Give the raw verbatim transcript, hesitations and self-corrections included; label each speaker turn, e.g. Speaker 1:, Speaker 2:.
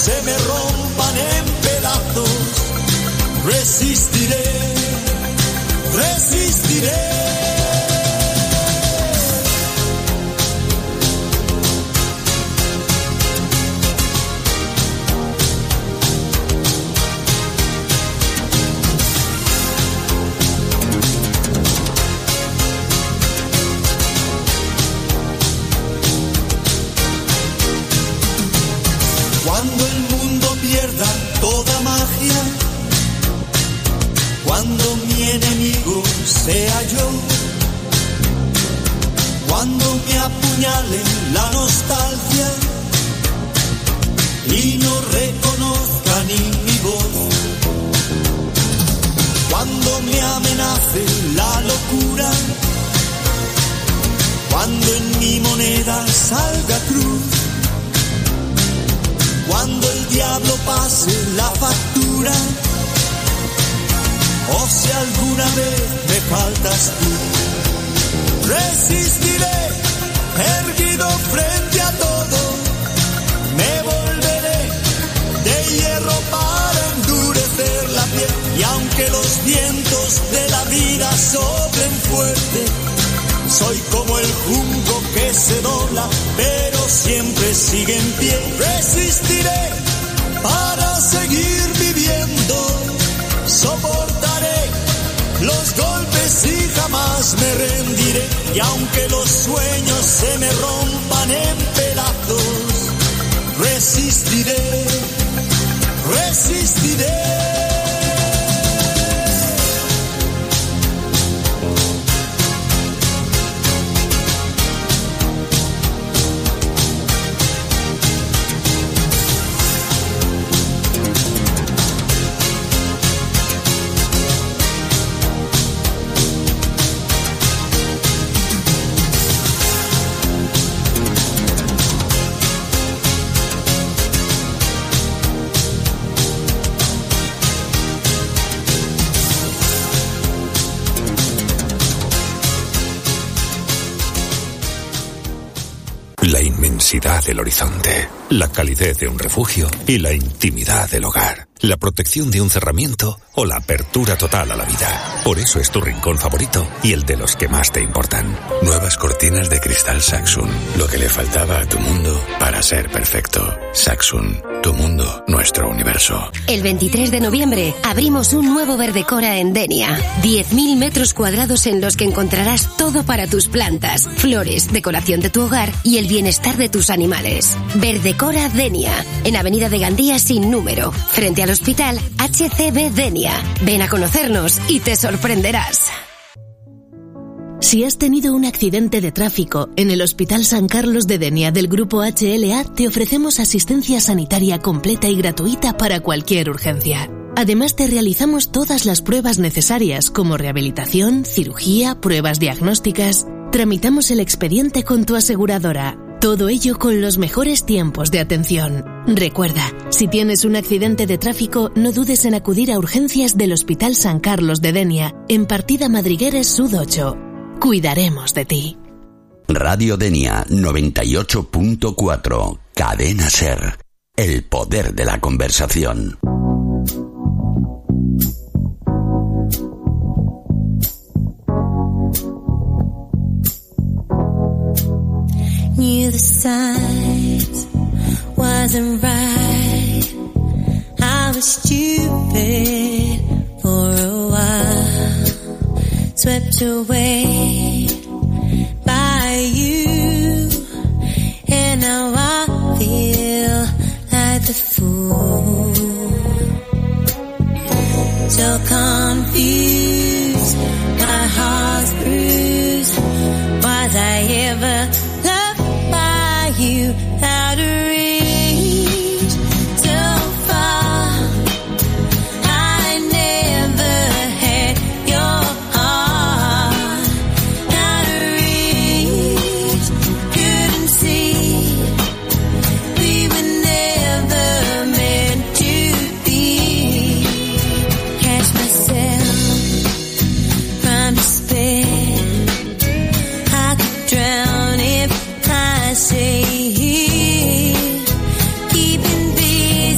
Speaker 1: se me rompan en pedazos, resistiré, resistiré. Cuando el mundo pierda toda magia, cuando mi enemigo sea yo, cuando me apuñale la nostalgia y no reconozca ni mi voz, cuando me amenace la locura, cuando en mi moneda salga cruz, cuando el diablo pase la factura, o si alguna vez me faltas tú, resistiré, erguido frente a todo, me volveré de hierro para endurecer la piel, y aunque los vientos de la vida soplen fuerte, soy como el junco que se dobla, pero siempre sigue en pie. Resistiré para seguir viviendo, soportaré los golpes y jamás me rendiré. Y aunque los sueños se me rompan en pedazos, resistiré, resistiré.
Speaker 2: La inmensidad del horizonte, la calidez de un refugio y la intimidad del hogar. La protección de un cerramiento o la apertura total a la vida. Por eso es tu rincón favorito y el de los que más te importan.
Speaker 3: Nuevas cortinas de cristal Saxum. Lo que le faltaba a tu mundo para ser perfecto. Saxum. Tu mundo, nuestro universo.
Speaker 4: El veintitrés de noviembre abrimos un nuevo Verdecora en Denia. diez mil metros cuadrados en los que encontrarás todo para tus plantas, flores, decoración de tu hogar y el bienestar de tus animales. Verdecora Denia. En Avenida de Gandía sin número. Frente al Hospital H C B Denia. Ven a conocernos y te sorprenderás.
Speaker 5: Si has tenido un accidente de tráfico en el Hospital San Carlos de Denia del Grupo H L A, te ofrecemos asistencia sanitaria completa y gratuita para cualquier urgencia. Además, te realizamos todas las pruebas necesarias como rehabilitación, cirugía, pruebas diagnósticas. Tramitamos el expediente con tu aseguradora. Todo ello con los mejores tiempos de atención. Recuerda, si tienes un accidente de tráfico, no dudes en acudir a urgencias del Hospital San Carlos de Denia, en Partida Madrigueres Sud ocho. Cuidaremos de ti.
Speaker 6: Radio Denia noventa y ocho punto cuatro. Cadena Ser. El poder de la conversación.
Speaker 7: Knew the signs wasn't right. I was stupid for a while, swept away by you, and now I feel like the fool.